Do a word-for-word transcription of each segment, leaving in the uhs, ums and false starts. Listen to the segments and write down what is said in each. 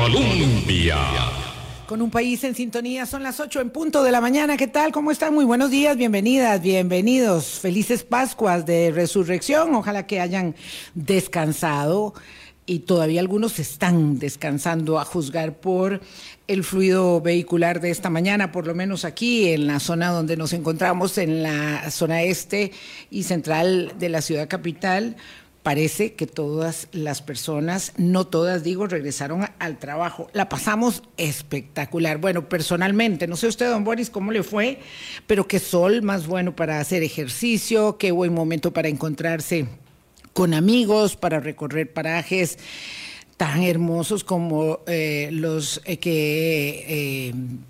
Colombia. Con un país en sintonía, son las ocho en punto de la mañana. ¿Qué tal? ¿Cómo están? Muy buenos días, bienvenidas, bienvenidos. Felices Pascuas de Resurrección. Ojalá que hayan descansado y todavía algunos están descansando a juzgar por el fluido vehicular de esta mañana, por lo menos aquí en la zona donde nos encontramos, en la zona este y central de la ciudad capital. Parece que todas las personas, no todas digo, regresaron al trabajo. La pasamos espectacular. Bueno, personalmente, no sé usted, don Boris, cómo le fue, pero qué sol más bueno para hacer ejercicio, qué buen momento para encontrarse con amigos, para recorrer parajes tan hermosos como eh, los eh, que eh,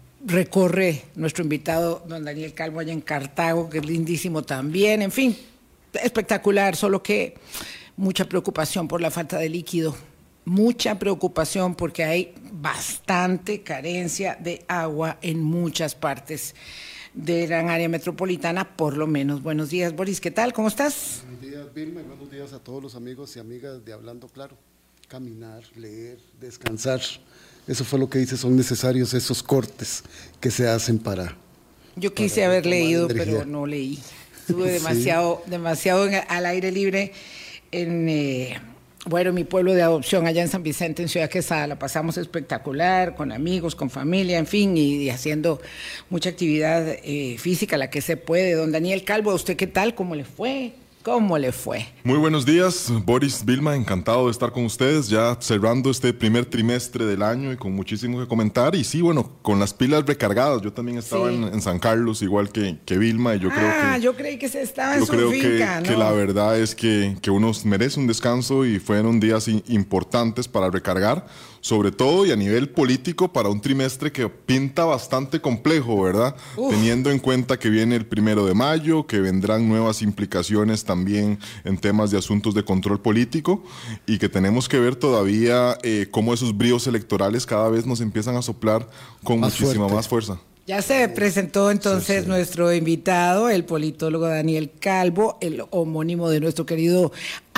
recorre nuestro invitado, don Daniel Calvo, allá en Cartago, que es lindísimo también. En fin, espectacular, solo que mucha preocupación por la falta de líquido, mucha preocupación porque hay bastante carencia de agua en muchas partes de gran área metropolitana, por lo menos. Buenos días, Boris, ¿qué tal? ¿Cómo estás? Buenos días, Vilma, y buenos días a todos los amigos y amigas de Hablando Claro. Caminar, leer, descansar, eso fue lo que dice, son necesarios esos cortes que se hacen para... Yo quise para haber leído, energía. Pero no leí. Estuve demasiado, sí. demasiado en, al aire libre en, eh, bueno, mi pueblo de adopción, allá en San Vicente, en Ciudad Quesada. La pasamos espectacular, con amigos, con familia, en fin, y, y haciendo mucha actividad eh, física, la que se puede. Don Daniel Calvo, ¿a usted qué tal? ¿Cómo le fue? ¿Cómo le fue? Muy buenos días, Boris, Vilma, encantado de estar con ustedes, ya cerrando este primer trimestre del año y con muchísimo que comentar. Y sí, bueno, con las pilas recargadas. Yo también estaba sí. en, en San Carlos, igual que, que Vilma, y yo ah, creo que... yo creí que se estaba en yo su creo finca, que, ¿no? que la verdad es que, que uno merece un descanso y fueron días importantes para recargar, sobre todo y a nivel político para un trimestre que pinta bastante complejo, ¿verdad? Uf. Teniendo en cuenta que viene el primero de mayo, que vendrán nuevas implicaciones también en temas de asuntos de control político y que tenemos que ver todavía eh, cómo esos bríos electorales cada vez nos empiezan a soplar con más muchísima fuerte. más fuerza. Ya se presentó entonces sí, sí. nuestro invitado, el politólogo Daniel Calvo, el homónimo de nuestro querido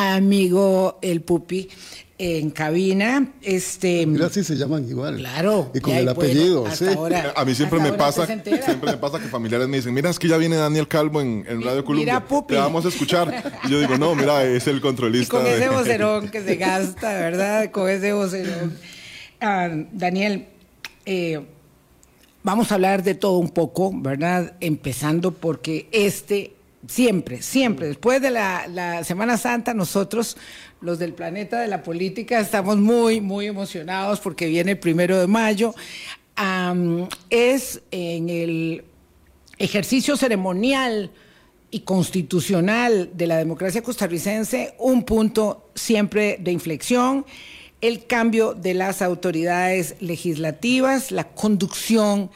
amigo el Pupi, en cabina. Este, Mira, sí se llaman igual. Claro. Y con el apellido, bueno, sí. Ahora, a mí siempre me pasa, siempre me pasa que familiares me dicen, mira, es que ya viene Daniel Calvo en, en Radio Colombia. Mira, Pupi. Te vamos a escuchar. Y yo digo, no, mira, es el controlista. Y con de... ese vocerón que se gasta, ¿verdad? Con ese vocerón. Uh, Daniel, eh, vamos a hablar de todo un poco, ¿verdad? Empezando porque este, siempre, siempre, después de la, la Semana Santa, nosotros, los del planeta de la política, estamos muy, muy emocionados porque viene el primero de mayo. Um, es en el ejercicio ceremonial y constitucional de la democracia costarricense un punto siempre de inflexión. El cambio de las autoridades legislativas, la conducción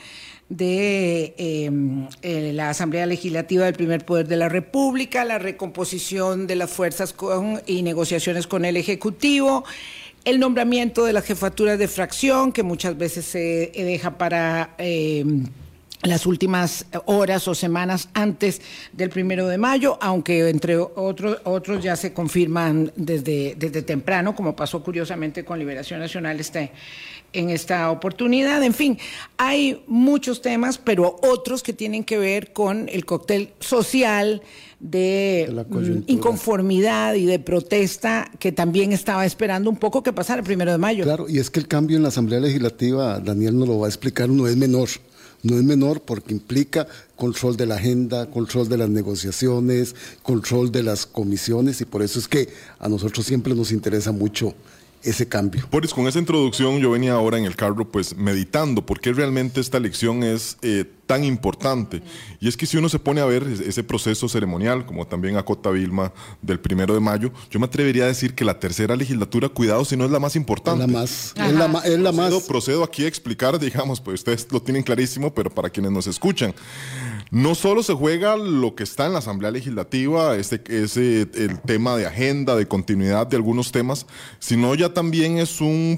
de eh, eh, la Asamblea Legislativa del Primer Poder de la República, la recomposición de las fuerzas con, y negociaciones con el Ejecutivo, el nombramiento de las jefaturas de fracción, que muchas veces se deja para... Eh, las últimas horas o semanas antes del primero de mayo, aunque entre otros, otros ya se confirman desde, desde temprano, como pasó curiosamente con Liberación Nacional este, en esta oportunidad. En fin, hay muchos temas, pero otros que tienen que ver con el cóctel social de, de inconformidad y de protesta que también estaba esperando un poco que pasara el primero de mayo. Claro, y es que el cambio en la Asamblea Legislativa, Daniel nos lo va a explicar, no es menor. No es menor porque implica control de la agenda, control de las negociaciones, control de las comisiones, y por eso es que a nosotros siempre nos interesa mucho ese cambio. Boris, con esa introducción yo venía ahora en el carro pues meditando por qué realmente esta elección es eh, tan importante. Y es que si uno se pone a ver ese proceso ceremonial, como también acota Vilma, del primero de mayo, yo me atrevería a decir que la tercera legislatura, cuidado si no es la más importante. Es la más. Es la, es la procedo, más. Procedo aquí a explicar, digamos, pues ustedes lo tienen clarísimo, pero para quienes nos escuchan, no solo se juega lo que está en la Asamblea Legislativa, ese, ese, el tema de agenda, de continuidad de algunos temas, sino ya también es un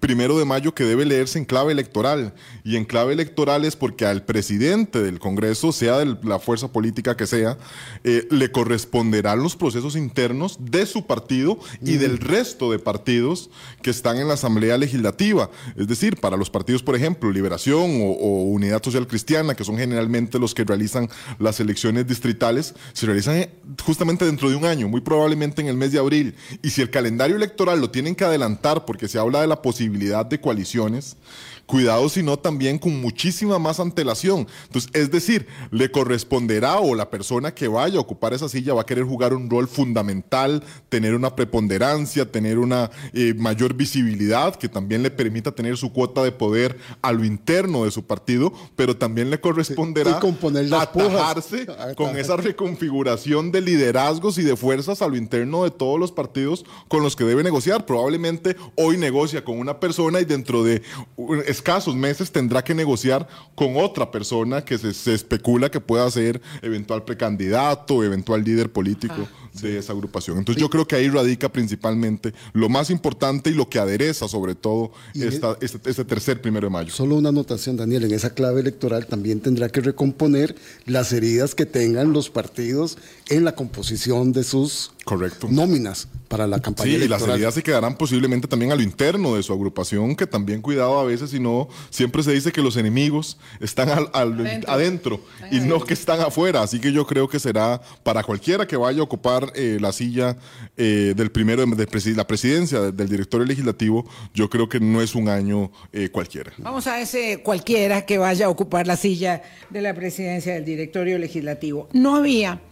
primero de mayo que debe leerse en clave electoral. Y en clave electoral es porque al presidente del Congreso, sea de la fuerza política que sea, eh, le corresponderán los procesos internos de su partido y mm. del resto de partidos que están en la Asamblea Legislativa. Es decir, para los partidos, por ejemplo, Liberación o, o Unidad Social Cristiana, que son generalmente los que realizan las elecciones distritales, se realizan justamente dentro de un año, muy probablemente en el mes de abril. Y si el calendario electoral lo tienen que adelantar porque se habla de la posibilidad de coaliciones, cuidado si no también con muchísima más antelación. Entonces, es decir, le corresponderá, o la persona que vaya a ocupar esa silla va a querer jugar un rol fundamental, tener una preponderancia, tener una eh, mayor visibilidad, que también le permita tener su cuota de poder a lo interno de su partido, pero también le corresponderá sí, atajarse con esa reconfiguración de liderazgos y de fuerzas a lo interno de todos los partidos con los que debe negociar. Probablemente hoy negocia con una persona y dentro de escasos meses tendrá que negociar con otra persona que se, se especula que pueda ser eventual precandidato, eventual líder político ah, de sí. esa agrupación. Entonces sí. yo creo que ahí radica principalmente lo más importante y lo que adereza sobre todo esta, este, este tercer primero de mayo. Solo una anotación, Daniel, en esa clave electoral también tendrá que recomponer las heridas que tengan los partidos en la composición de sus Correcto. nóminas para la campaña sí, electoral. Sí, y las heridas se quedarán posiblemente también a lo interno de su agrupación, que también cuidado a veces, si no, siempre se dice que los enemigos están al, al, adentro, adentro y no que están afuera, así que yo creo que será para cualquiera que vaya a ocupar eh, la silla eh, del primero, de, de la presidencia del, del directorio legislativo, yo creo que no es un año eh, cualquiera. Vamos a ese cualquiera que vaya a ocupar la silla de la presidencia del directorio legislativo. No había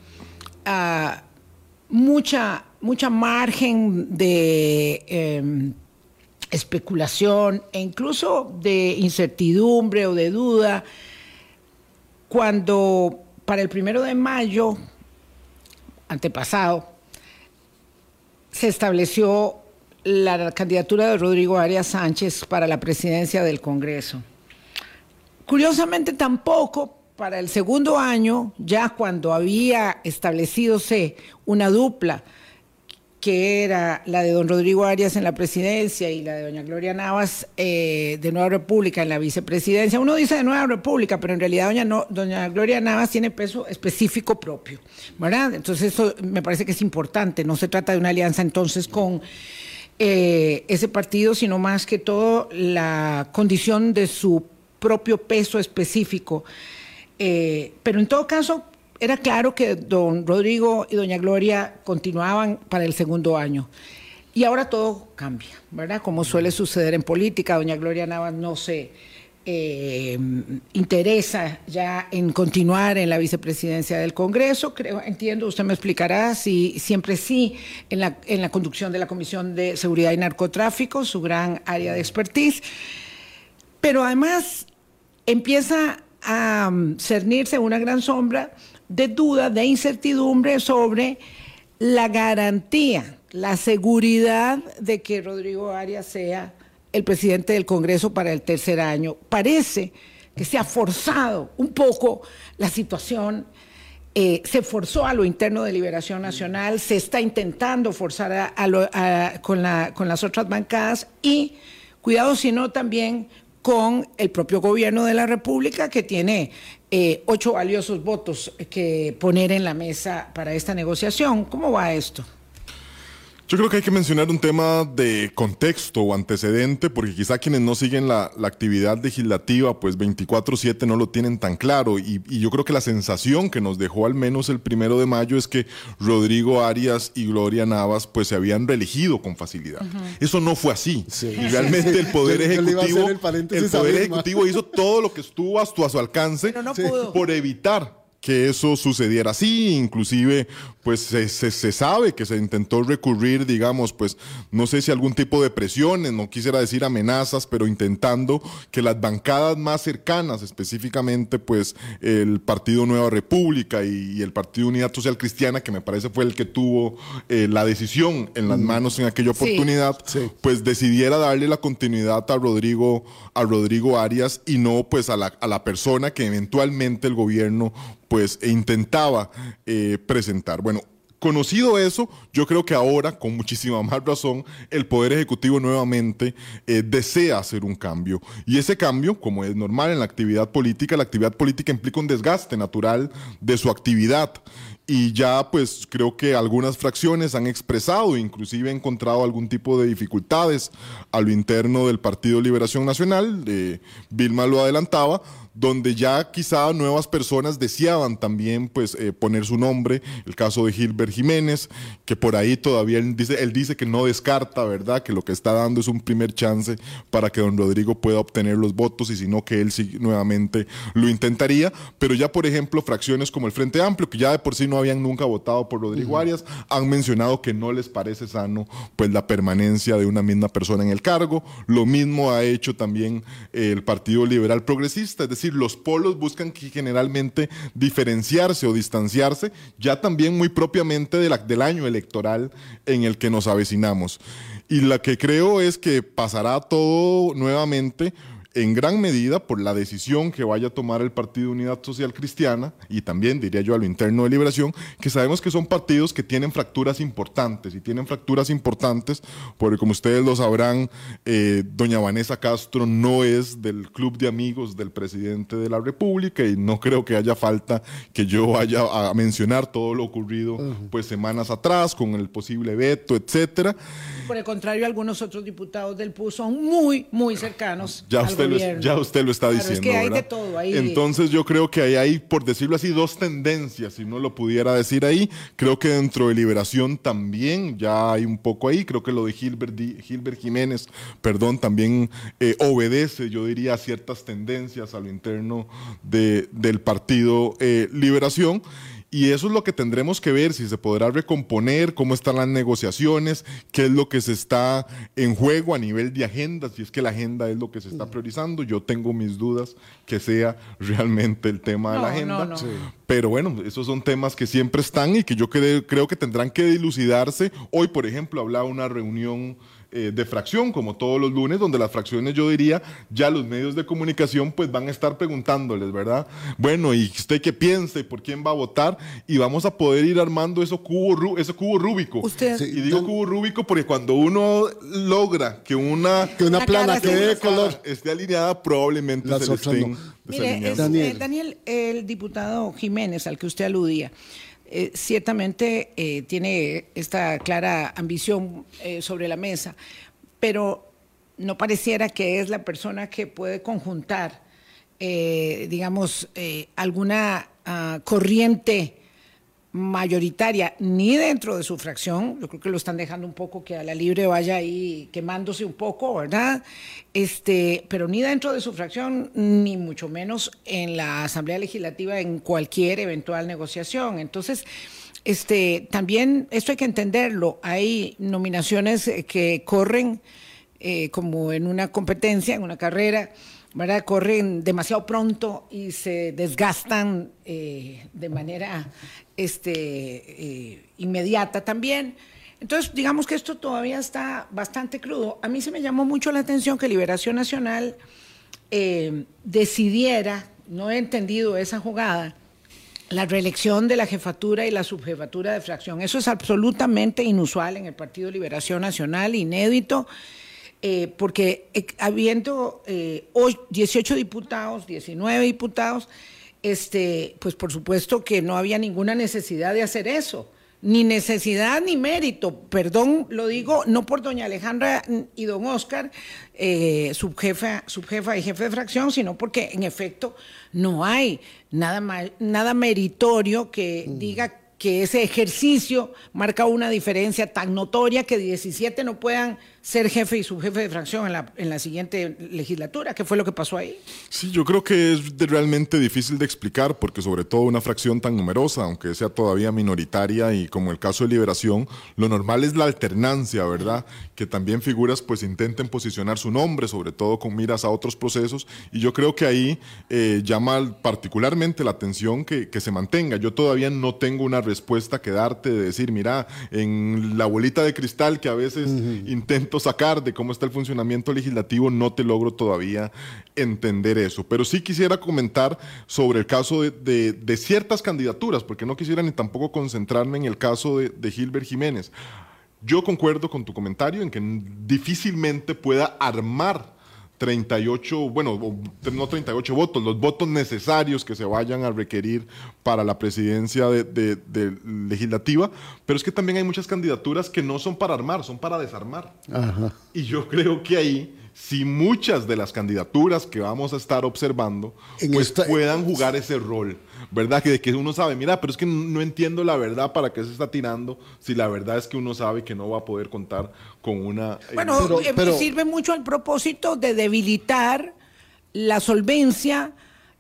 uh, mucha, mucha margen de eh, especulación e incluso de incertidumbre o de duda cuando para el primero de mayo antepasado se estableció la candidatura de Rodrigo Arias Sánchez para la presidencia del Congreso. Curiosamente tampoco para el segundo año, ya cuando había establecidose una dupla que era la de don Rodrigo Arias en la presidencia y la de doña Gloria Navas eh, de Nueva República en la vicepresidencia. Uno dice de Nueva República, pero en realidad doña, no, doña Gloria Navas tiene peso específico propio, ¿verdad? Entonces eso me parece que es importante. No se trata de una alianza entonces con eh, ese partido, sino más que todo la condición de su propio peso específico. Eh, pero en todo caso, era claro que don Rodrigo y doña Gloria continuaban para el segundo año. Y ahora todo cambia, ¿verdad? Como suele suceder en política, doña Gloria Navas no se eh, interesa ya en continuar en la vicepresidencia del Congreso. Creo, entiendo, usted me explicará si siempre sí en la, en la conducción de la Comisión de Seguridad y Narcotráfico, su gran área de expertise. Pero además empieza a um, cernirse una gran sombra de duda, de incertidumbre sobre la garantía, la seguridad de que Rodrigo Arias sea el presidente del Congreso para el tercer año. Parece que se ha forzado un poco la situación, eh, se forzó a lo interno de Liberación Nacional, se está intentando forzar a, a lo, a, con, la, con las otras bancadas y, cuidado si no, también con el propio gobierno de la República, que tiene eh, ocho valiosos votos que poner en la mesa para esta negociación. ¿Cómo va esto? Yo creo que hay que mencionar un tema de contexto o antecedente, porque quizá quienes no siguen la, la actividad legislativa, pues veinticuatro siete no lo tienen tan claro. Y, y yo creo que la sensación que nos dejó al menos el primero de mayo es que Rodrigo Arias y Gloria Navas pues se habían reelegido con facilidad. Uh-huh. Eso no fue así. Sí. Y realmente el Poder Ejecutivo, el, el poder ejecutivo hizo todo lo que estuvo a su, a su alcance no pudo. por evitar que eso sucediera así. Inclusive pues se, se, se sabe que se intentó recurrir, digamos, pues no sé si algún tipo de presiones, no quisiera decir amenazas, pero intentando que las bancadas más cercanas, específicamente pues el Partido Nueva República y, y el Partido Unidad Social Cristiana, que me parece fue el que tuvo eh, la decisión en las manos en aquella oportunidad, sí, sí. pues decidiera darle la continuidad a Rodrigo, a Rodrigo Arias y no pues a la, a la persona que eventualmente el gobierno pues intentaba eh, presentar. Bueno, Conocido eso, yo creo que ahora, con muchísima más razón, el Poder Ejecutivo nuevamente eh, desea hacer un cambio. Y ese cambio, como es normal en la actividad política, la actividad política implica un desgaste natural de su actividad. Y ya pues creo que algunas fracciones han expresado, inclusive encontrado algún tipo de dificultades a lo interno del Partido Liberación Nacional, eh, Vilma lo adelantaba, donde ya quizá nuevas personas deseaban también pues eh, poner su nombre, el caso de Gilbert Jiménez, que por ahí todavía él dice, él dice que no descarta, ¿verdad?, que lo que está dando es un primer chance para que don Rodrigo pueda obtener los votos y si no que él sí nuevamente lo intentaría, pero ya por ejemplo fracciones como el Frente Amplio, que ya de por sí no habían nunca votado por Rodrigo uh-huh. Arias, han mencionado que no les parece sano pues la permanencia de una misma persona en el cargo. Lo mismo ha hecho también eh, el Partido Liberal Progresista, es decir, los polos buscan generalmente diferenciarse o distanciarse, ya también muy propiamente de la, del año electoral en el que nos avecinamos. Y la que creo es que pasará todo nuevamente en gran medida por la decisión que vaya a tomar el Partido Unidad Social Cristiana y también, diría yo, a lo interno de Liberación, que sabemos que son partidos que tienen fracturas importantes y tienen fracturas importantes porque, como ustedes lo sabrán, eh, doña Vanessa Castro no es del club de amigos del presidente de la República y no creo que haya falta que yo vaya a mencionar todo lo ocurrido uh-huh. pues semanas atrás con el posible veto, etcétera. Por el contrario, algunos otros diputados del P U son muy, muy cercanos ya al usted gobierno. Lo, ya usted lo está claro, diciendo, es que hay ¿verdad? de todo ahí. Entonces yo creo que hay, hay, por decirlo así, dos tendencias, si no lo pudiera decir ahí. Creo que dentro de Liberación también ya hay un poco ahí. Creo que lo de Gilbert, Gilbert Jiménez, perdón, también eh, obedece, yo diría, a ciertas tendencias a lo interno de, del Partido eh, Liberación. Y eso es lo que tendremos que ver, si se podrá recomponer, cómo están las negociaciones, qué es lo que se está en juego a nivel de agenda, si es que la agenda es lo que se está priorizando. Yo tengo mis dudas que sea realmente el tema no, de la agenda. No, no. Sí. Pero bueno, esos son temas que siempre están y que yo creo, creo que tendrán que dilucidarse. Hoy, por ejemplo, hablaba una reunión Eh, de fracción, como todos los lunes, donde las fracciones, yo diría, ya los medios de comunicación pues van a estar preguntándoles, ¿verdad? Bueno, ¿y usted qué piensa y por quién va a votar? Y vamos a poder ir armando eso cubo, ese cubo rúbico. Usted, sí, y digo no, cubo rúbico porque cuando uno logra que una, que una plana que dé color esté alineada, probablemente las se le estén no. Mire, es, Daniel. Eh, Daniel, el diputado Jiménez, al que usted aludía, Eh, ciertamente eh, tiene esta clara ambición eh, sobre la mesa, pero no pareciera que es la persona que puede conjuntar, eh, digamos, eh, alguna uh, corriente mayoritaria, ni dentro de su fracción. Yo creo que lo están dejando un poco que a la libre vaya ahí quemándose un poco, ¿verdad? Este, pero ni dentro de su fracción, ni mucho menos en la Asamblea Legislativa en cualquier eventual negociación. Entonces, este, también esto hay que entenderlo. Hay nominaciones que corren eh, como en una competencia, en una carrera, ¿verdad? Corren demasiado pronto y se desgastan eh, de manera este, eh, inmediata también. Entonces, digamos que esto todavía está bastante crudo. A mí se me llamó mucho la atención que Liberación Nacional eh, decidiera, no he entendido esa jugada, la reelección de la jefatura y la subjefatura de fracción. Eso es absolutamente inusual en el Partido Liberación Nacional, inédito. Eh, porque eh, habiendo eh, hoy dieciocho diputados, diecinueve diputados, este, pues por supuesto que no había ninguna necesidad de hacer eso, ni necesidad ni mérito, perdón, lo digo no por doña Alejandra y don Oscar, eh, subjefa, subjefa y jefe de fracción, sino porque en efecto no hay nada, nada meritorio que mm. diga que ese ejercicio marca una diferencia tan notoria que diecisiete no puedan ser jefe y subjefe de fracción en la, en la siguiente legislatura. ¿Qué fue lo que pasó ahí? Sí, yo creo que es de realmente difícil de explicar, porque sobre todo una fracción tan numerosa, aunque sea todavía minoritaria, y como el caso de Liberación, lo normal es la alternancia, ¿verdad? Que también figuras pues intenten posicionar su nombre, sobre todo con miras a otros procesos, y yo creo que ahí eh, llama particularmente la atención que, que se mantenga. Yo todavía no tengo una respuesta que darte de decir, mira, en la bolita de cristal que a veces uh-huh. intenta intento sacar de cómo está el funcionamiento legislativo, no te logro todavía entender eso. Pero sí quisiera comentar sobre el caso de, de, de ciertas candidaturas, porque no quisiera ni tampoco concentrarme en el caso de, de Gilbert Jiménez. Yo concuerdo con tu comentario en que difícilmente pueda armar treinta y ocho, bueno, no treinta y ocho votos, los votos necesarios que se vayan a requerir para la presidencia de, de, de legislativa, pero es que también hay muchas candidaturas que no son para armar, son para desarmar. Ajá. Y yo creo que ahí, si muchas de las candidaturas que vamos a estar observando, en pues esta, puedan jugar ese rol, ¿verdad? Que de que uno sabe, mira, pero es que no entiendo la verdad para qué se está tirando, si la verdad es que uno sabe que no va a poder contar con una... Bueno, pero, eh, pero, sirve mucho al propósito de debilitar la solvencia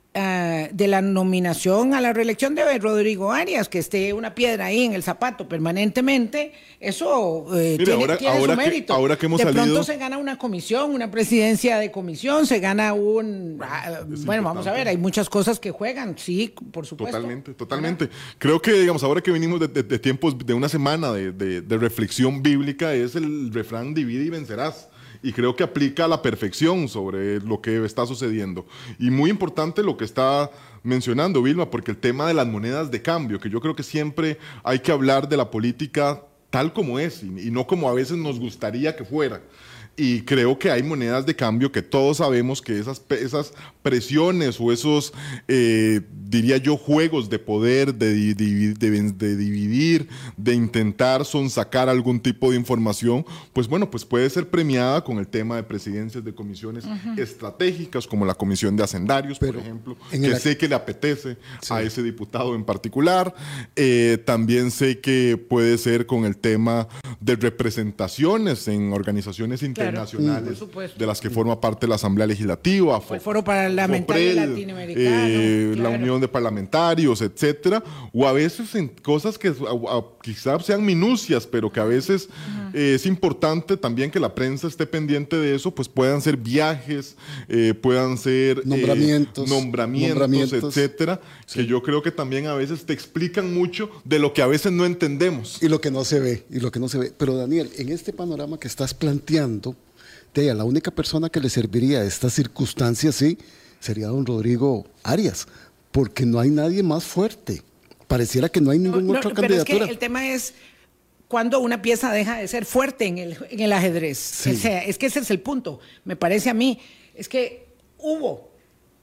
uh, de la nominación a la reelección de Rodrigo Arias, que esté una piedra ahí en el zapato permanentemente, eso eh, Mira, tiene, ahora, tiene ahora su mérito. Que, ahora que hemos de salido... pronto se gana una comisión, una presidencia de comisión, se gana un... Bueno, ah, bueno vamos a ver, hay muchas cosas que juegan, sí, por supuesto. Totalmente, totalmente. ¿Verdad? Creo que, digamos, ahora que venimos de, de, de tiempos, de una semana de, de, de reflexión bíblica, es el refrán divide y vencerás. Y creo que aplica a la perfección sobre lo que está sucediendo. Y muy importante lo que está mencionando Vilma, porque el tema de las monedas de cambio, que yo creo que siempre hay que hablar de la política tal como es, y, y no como a veces nos gustaría que fuera. Y creo que hay monedas de cambio que todos sabemos que esas, esas presiones o esos, eh, diría yo, juegos de poder, de, de, de, de dividir, de intentar sonsacar algún tipo de información, pues bueno, pues puede ser premiada con el tema de presidencias de comisiones uh-huh. estratégicas, como la Comisión de Hacendarios, Pero por ejemplo, que la... sé que le apetece sí. a ese diputado en particular. Eh, también sé que puede ser con el tema de representaciones en organizaciones internacionales. internacionales mm, de las que forma parte la Asamblea Legislativa, o el Foro Parlamentario Foprel, Latinoamericano, eh, claro. la Unión de Parlamentarios, etcétera, o a veces en cosas que a, a, quizás sean minucias, pero que a veces uh-huh. eh, es importante también que la prensa esté pendiente de eso, pues puedan ser viajes, eh, puedan ser nombramientos, eh, nombramientos, nombramientos, etcétera, sí. que yo creo que también a veces te explican mucho de lo que a veces no entendemos. Y lo que no se ve, y lo que no se ve. Pero Daniel, en este panorama que estás planteando, Tea, la única persona que le serviría a esta circunstancia, sí, sería don Rodrigo Arias, porque no hay nadie más fuerte. Pareciera que no hay ninguna no, no, otra candidatura. Pero es que el tema es cuando una pieza deja de ser fuerte en el, en el ajedrez. Sí. O sea, es que ese es el punto, me parece a mí. Es que hubo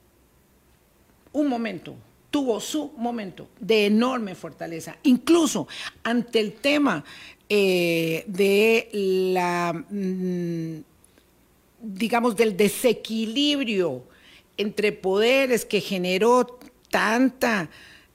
un momento, tuvo su momento de enorme fortaleza, incluso ante el tema eh, de la... Mmm, digamos, del desequilibrio entre poderes que generó tanta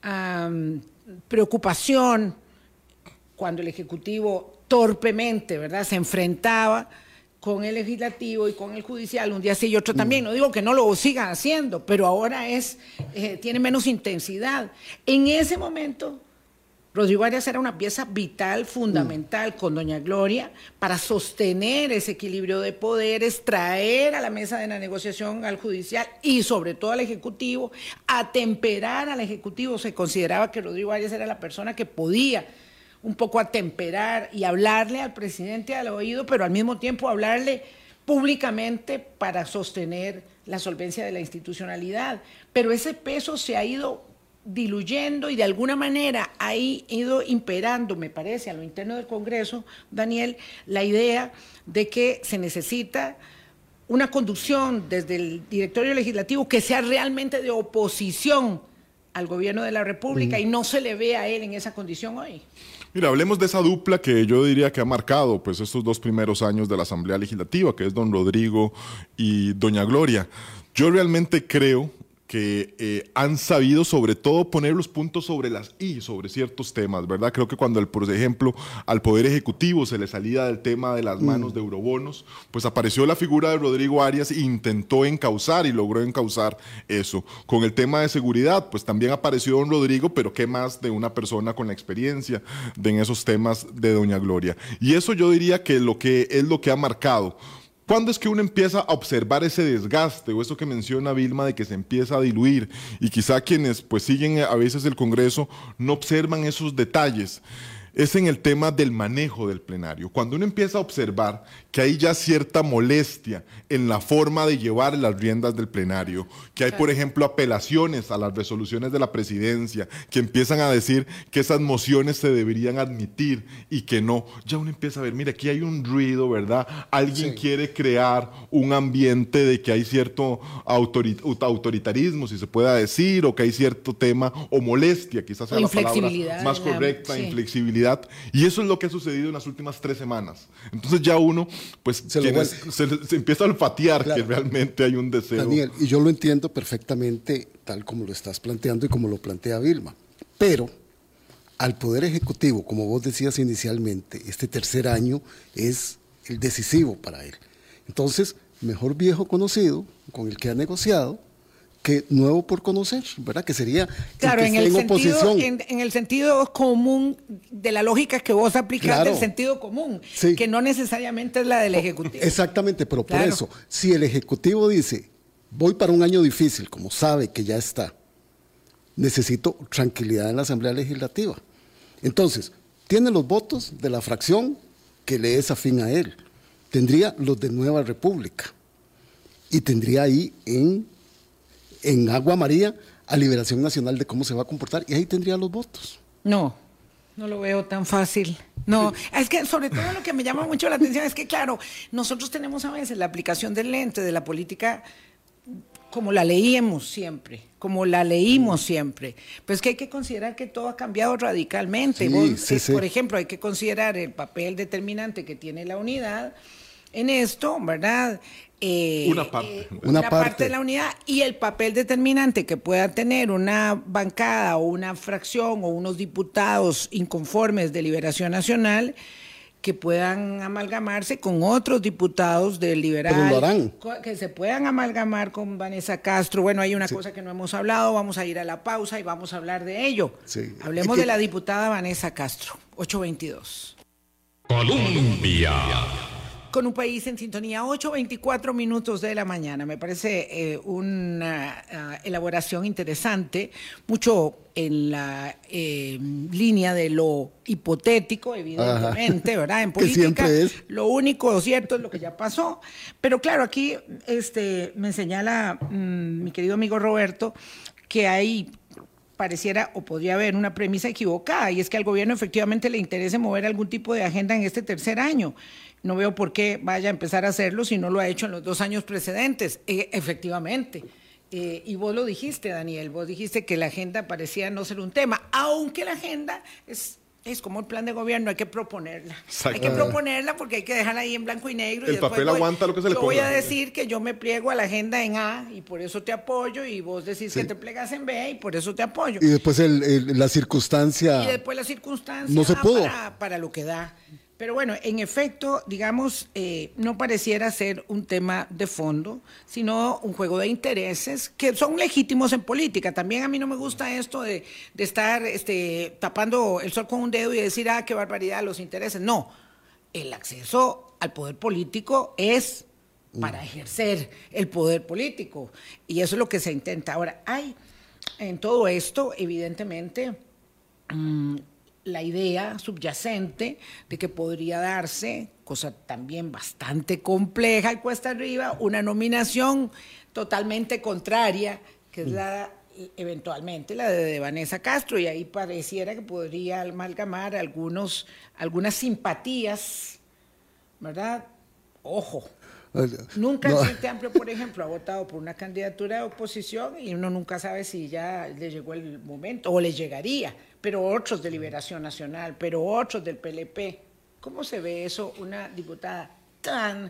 um, preocupación cuando el Ejecutivo torpemente, ¿verdad?, se enfrentaba con el Legislativo y con el Judicial, un día sí y otro también. No digo que no lo sigan haciendo, pero ahora es, eh, tiene menos intensidad. En ese momento, Rodrigo Arias era una pieza vital, fundamental, mm. con doña Gloria, para sostener ese equilibrio de poderes, traer a la mesa de la negociación al judicial y sobre todo al Ejecutivo, atemperar al Ejecutivo. Se consideraba que Rodrigo Arias era la persona que podía un poco atemperar y hablarle al presidente al oído, pero al mismo tiempo hablarle públicamente para sostener la solvencia de la institucionalidad. Pero ese peso se ha ido diluyendo y de alguna manera ha ido imperando, me parece, a lo interno del Congreso, Daniel, la idea de que se necesita una conducción desde el directorio legislativo que sea realmente de oposición al gobierno de la República, mm. y no se le ve a él en esa condición hoy. Mira, hablemos de esa dupla que yo diría que ha marcado pues estos dos primeros años de la Asamblea Legislativa, que es don Rodrigo y doña Gloria. Yo realmente creo que eh, han sabido sobre todo poner los puntos sobre las i, sobre ciertos temas, ¿verdad? Creo que cuando, el, por ejemplo, al Poder Ejecutivo se le salía del tema de las manos mm. de eurobonos, pues apareció la figura de Rodrigo Arias e intentó encauzar y logró encauzar eso. Con el tema de seguridad, pues también apareció don Rodrigo, pero qué más de una persona con la experiencia de en esos temas de doña Gloria. Y eso yo diría que, lo que es lo que ha marcado. ¿Cuándo es que uno empieza a observar ese desgaste o eso que menciona Vilma de que se empieza a diluir? Y quizá quienes pues siguen a veces el Congreso no observan esos detalles. es en el tema del manejo del plenario. Cuando uno empieza a observar que hay ya cierta molestia en la forma de llevar las riendas del plenario, que hay, por ejemplo, apelaciones a las resoluciones de la presidencia, que empiezan a decir que esas mociones se deberían admitir y que no, ya uno empieza a ver, mira, aquí hay un ruido, ¿verdad? Alguien sí. quiere crear un ambiente de que hay cierto autorit autoritarismo, si se pueda decir, o que hay cierto tema, o molestia, quizás sea la palabra más correcta, sí. inflexibilidad. Y eso es lo que ha sucedido en las últimas tres semanas. Entonces ya uno pues se, lo se, se empieza a olfatear claro. que realmente hay un deseo. Daniel, y yo lo entiendo perfectamente tal como lo estás planteando y como lo plantea Vilma, pero al Poder Ejecutivo, como vos decías inicialmente, este tercer año es el decisivo para él. Entonces, mejor viejo conocido con el que ha negociado que nuevo por conocer, ¿verdad? Que sería claro, el que en, el en sentido, oposición. En, en el sentido común de la lógica que vos aplicás claro. del sentido común, sí. que no necesariamente es la del Ejecutivo. Exactamente, pero claro. por eso, si el Ejecutivo dice, voy para un año difícil, como sabe que ya está, necesito tranquilidad en la Asamblea Legislativa. Entonces, tiene los votos de la fracción que le es afín a él, tendría los de Nueva República y tendría ahí en... en Agua María a Liberación Nacional de cómo se va a comportar y ahí tendría los votos. No, no lo veo tan fácil. No, es que sobre todo lo que me llama mucho la atención es que, claro, nosotros tenemos a veces la aplicación del lente de la política como la leíamos siempre, como la leímos siempre. Pues que hay que considerar que todo ha cambiado radicalmente. Sí, Vos, sí, eh, sí. Por ejemplo, hay que considerar el papel determinante que tiene la unidad en esto, ¿verdad? Eh, una parte. Eh, una, una parte. parte de la unidad y el papel determinante que pueda tener una bancada o una fracción o unos diputados inconformes de Liberación Nacional que puedan amalgamarse con otros diputados del Liberal. Pero lo harán. Que se puedan amalgamar con Vanessa Castro. Bueno, hay una sí. cosa que no hemos hablado, vamos a ir a la pausa y vamos a hablar de ello. Sí. Hablemos que... de la diputada Vanessa Castro, ocho veintidós. Colombia. Con un país en sintonía, ocho veinticuatro minutos de la mañana. Me parece eh, una uh, elaboración interesante, mucho en la eh, línea de lo hipotético, evidentemente, ajá. ¿verdad? En política, es. Lo único cierto es lo que ya pasó. Pero claro, aquí este, me señala mmm, mi querido amigo Roberto que hay... pareciera o podría haber una premisa equivocada, y es que al gobierno efectivamente le interese mover algún tipo de agenda en este tercer año. No veo por qué vaya a empezar a hacerlo si no lo ha hecho en los dos años precedentes. Eh, efectivamente. Eh, y vos lo dijiste, Daniel, vos dijiste que la agenda parecía no ser un tema, aunque la agenda es... Es como el plan de gobierno, hay que proponerla. Hay que proponerla porque hay que dejarla ahí en blanco y negro. El y papel voy, aguanta lo que se le yo ponga. Voy a decir que yo me pliego a la agenda en A y por eso te apoyo, y vos decís sí. que te plegas en B y por eso te apoyo. Y después el, el, la circunstancia... Y después la circunstancia no se pudo. Para, para lo que da. Pero bueno, en efecto, digamos, eh, no pareciera ser un tema de fondo, sino un juego de intereses que son legítimos en política. También a mí no me gusta esto de, de estar este, tapando el sol con un dedo y decir, ah, qué barbaridad, los intereses. No, el acceso al poder político es para ejercer el poder político, y eso es lo que se intenta. Ahora, hay en todo esto, evidentemente, mmm, la idea subyacente de que podría darse, cosa también bastante compleja y cuesta arriba, una nominación totalmente contraria, que es la eventualmente la de Vanessa Castro, y ahí pareciera que podría amalgamar algunos, algunas simpatías, ¿verdad? Ojo. Nunca no. El Frente Amplio, por ejemplo, ha votado por una candidatura de oposición y uno nunca sabe si ya le llegó el momento o le llegaría, pero otros de Liberación Nacional, pero otros del P L P. ¿Cómo se ve eso, una diputada tan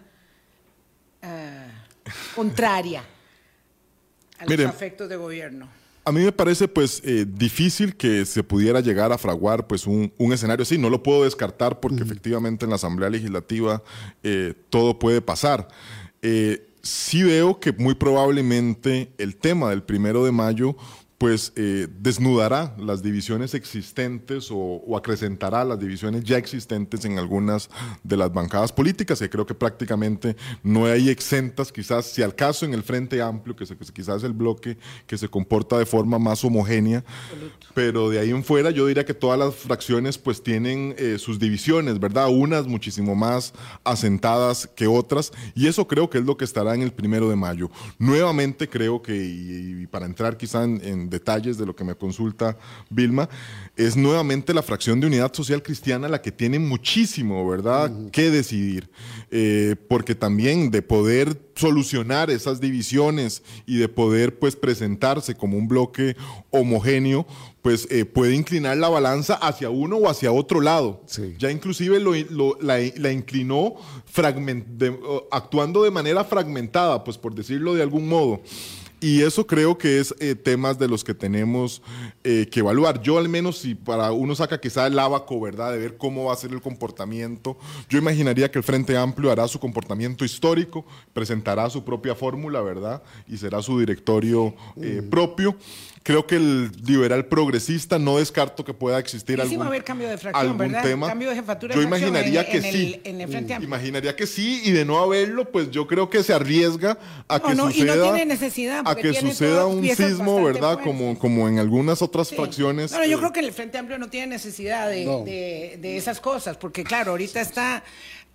uh, contraria a los Miren, afectos de gobierno? A mí me parece pues eh, difícil que se pudiera llegar a fraguar pues un, un escenario así. No lo puedo descartar porque uh-huh. efectivamente en la Asamblea Legislativa eh, todo puede pasar. Eh, sí veo que muy probablemente el tema del primero de mayo pues eh, desnudará las divisiones existentes o, o acrecentará las divisiones ya existentes en algunas de las bancadas políticas, que creo que prácticamente no hay exentas, quizás si al caso en el Frente Amplio, que, se, que quizás es el bloque que se comporta de forma más homogénea, absoluto, pero de ahí en fuera yo diría que todas las fracciones pues tienen eh, sus divisiones, ¿verdad? Unas muchísimo más asentadas que otras, y eso creo que es lo que estará en el primero de mayo. Nuevamente creo que, y, y para entrar quizá en, en detalles de lo que me consulta Vilma, es nuevamente la fracción de Unidad Social Cristiana la que tiene muchísimo, ¿verdad?, uh-huh, que decidir, eh, porque también de poder solucionar esas divisiones y de poder pues presentarse como un bloque homogéneo, pues eh, puede inclinar la balanza hacia uno o hacia otro lado. Sí. Ya inclusive lo, lo, la, la inclinó fragment, de, actuando de manera fragmentada, pues por decirlo de algún modo. Y eso creo que es eh, temas de los que tenemos eh, que evaluar. Yo al menos, si para uno saca quizá el ábaco, ¿verdad?, de ver cómo va a ser el comportamiento, yo imaginaría que el Frente Amplio hará su comportamiento histórico, presentará su propia fórmula, ¿verdad?, y será su directorio eh, propio. Creo que el liberal progresista, no descarto que pueda existir algún, va a haber cambio de fracción, algún ¿verdad? tema. Cambio de jefatura de yo imaginaría en, que en sí. El, en el Frente Amplio. Imaginaría que sí, y de no haberlo, pues yo creo que se arriesga a no, que no, suceda, y no tiene necesidad, a que suceda un sismo, ¿verdad? Como, como en algunas otras sí. fracciones. No, no, yo creo que el Frente Amplio no tiene necesidad de, no. de, de esas cosas, porque claro, ahorita está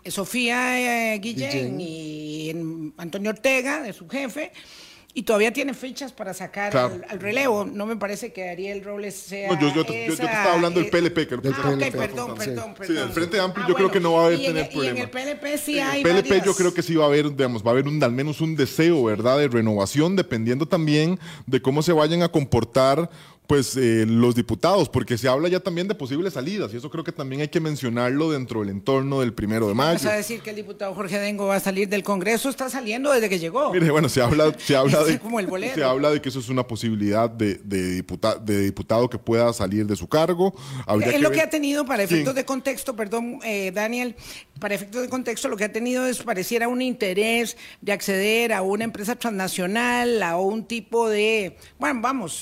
Sofía eh, Guillén, Guillén y en Antonio Ortega, de su jefe, y todavía tiene fechas para sacar claro. al, al relevo. No me parece que Ariel Robles sea. No, yo, yo, esa, yo, yo te estaba hablando del P L P. Que del ah, ok, perdón, perdón, sí. perdón. Sí, el Frente Amplio ah, yo bueno. creo que no va a haber y tener en, problema. Y en el P L P sí en hay. el P L P varias... yo creo que sí va a haber, digamos, va a haber un, al menos un deseo, ¿verdad?, de renovación, dependiendo también de cómo se vayan a comportar pues eh, los diputados, porque se habla ya también de posibles salidas, y eso creo que también hay que mencionarlo dentro del entorno del primero de mayo. ¿Vas a decir que el diputado Jorge Dengo va a salir del Congreso? Está saliendo desde que llegó. Mire, bueno, se habla, se habla, de, como el bolero. Se habla de que eso es una posibilidad de, de, diputa, de diputado que pueda salir de su cargo. Habría es que lo ver... que ha tenido, para efectos sí. de contexto, perdón, eh, Daniel, para efectos de contexto, lo que ha tenido es, pareciera un interés de acceder a una empresa transnacional, a un tipo de, bueno, vamos,